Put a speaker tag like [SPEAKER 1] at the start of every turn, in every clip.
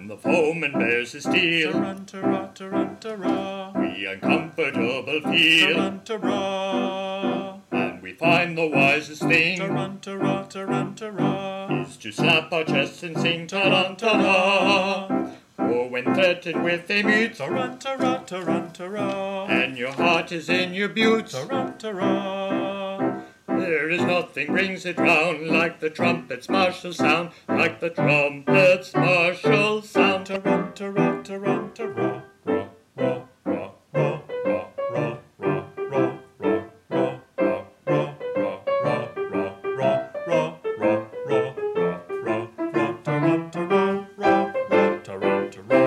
[SPEAKER 1] the foeman bears his steel,
[SPEAKER 2] Ta-run-ta-ra-ta-run-ta-ra.
[SPEAKER 1] we uncomfortable feel,
[SPEAKER 2] Ta-run-ta-ra.
[SPEAKER 1] and we find the wisest thing
[SPEAKER 2] Ta-run-ta-ra-ta-run-ta-ra.
[SPEAKER 1] is to slap our chests and sing ta-run-ta-ra. Or when threatened with a mute,
[SPEAKER 2] Ta-run-ta-ra-ta-run-ta-ra.
[SPEAKER 1] and your heart is in your boots,
[SPEAKER 2] Ta-run-ta-ra.
[SPEAKER 1] there is nothing brings it round like the trumpet's martial sound, like the trumpet's martial sound.
[SPEAKER 2] Ta-run-ta-ra-ta-run-ta-ra. Ra, ra, ra, ra, ra, ra, ra, ra, ra, ra, ra, ra, ra, ra, ra, ra, ra, ra, ra, ra, ta-run-ta-ra, ra, ra, ta-run-ta-ra.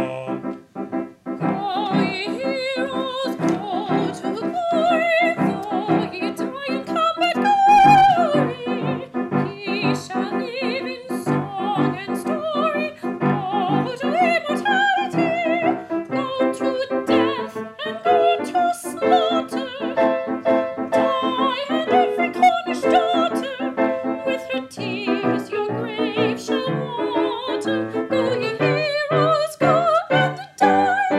[SPEAKER 3] Go, ye heroes, go to glory, though ye die in combat glory. Ye shall live in song and story, go to immortality, go to death and go to slaughter. Die and every Cornish daughter, with her tears your grave shall water. Go, ye heroes, go and die.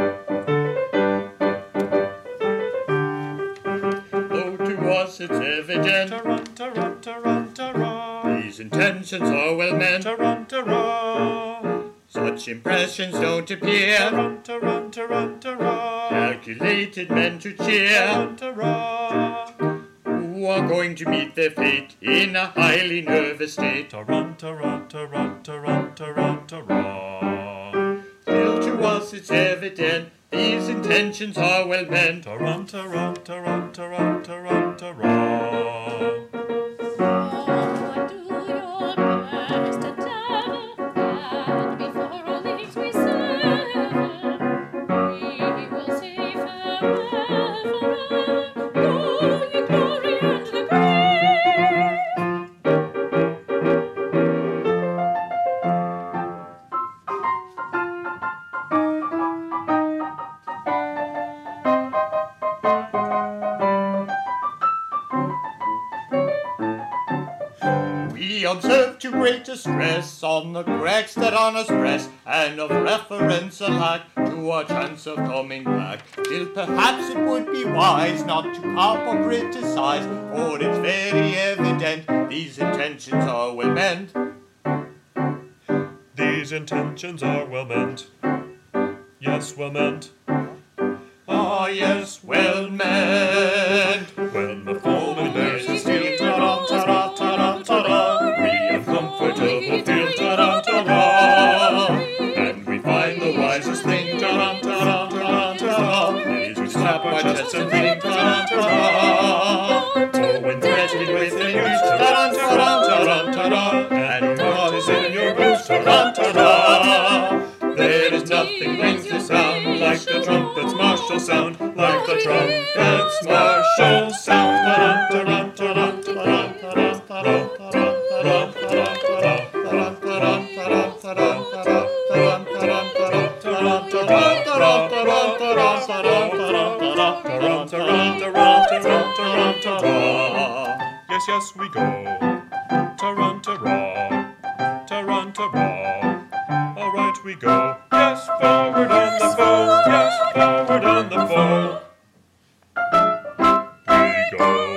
[SPEAKER 1] Though to us it's evident
[SPEAKER 2] Ta-run-ta-run-ta-run-ta-ra.
[SPEAKER 1] these intentions are well meant,
[SPEAKER 2] Ta-run-ta-ra.
[SPEAKER 1] such impressions don't appear,
[SPEAKER 2] Ta-run-ta-run-ta-run-ta-ra.
[SPEAKER 1] calculated men to cheer,
[SPEAKER 2] Ta-run-ta-ra.
[SPEAKER 1] who are going to meet their fate in a highly nervous state.
[SPEAKER 2] Ta-run-ta-run-ta-run-ta-run-ta-run-ta-ra.
[SPEAKER 1] Still to us it's evident these intentions are well meant,
[SPEAKER 2] Ta-run-ta-run-ta-run-ta-run-ta-run-ta-ra.
[SPEAKER 3] Oh, do your best endeavor, and before our leagues we sever, we will say farewell forever. Go, ye glory and the grave.
[SPEAKER 1] we observe to great distress on the cracks that on us press, and of reference a lack to our chance of coming back. Still perhaps it would be wise not to carp or criticize, for it's very evident these intentions are well meant.
[SPEAKER 2] These intentions are well meant. Yes, well meant.
[SPEAKER 1] Ah, yes, well meant.
[SPEAKER 2] When the foeman bears his steel,
[SPEAKER 1] Ta-ra-ta-ra-ta-ra-ta-ra,
[SPEAKER 2] we uncomfortable feel, ta-ra-ta-ra.
[SPEAKER 1] and we find the wisest thing, ta-ra-ta-ra-ta-ra-ta-ra, is to slap our chests and sing ta-ra-ta-ra.
[SPEAKER 2] Or when threatened with a noose,
[SPEAKER 1] Ta-ra-ta-ra-ta-ra-ta-ra,
[SPEAKER 2] and your heart is in your boots,
[SPEAKER 1] ta-ra-ta-ra. There is nothing brings the sound
[SPEAKER 2] like the trumpet's martial sound, like the trumpet's martial sound. Yes, yes, we go. Ta-run-ta-ra, ta-run-ta-ra. All right, we go. Yes, forward on the foe. Yes, forward on the foe. We go.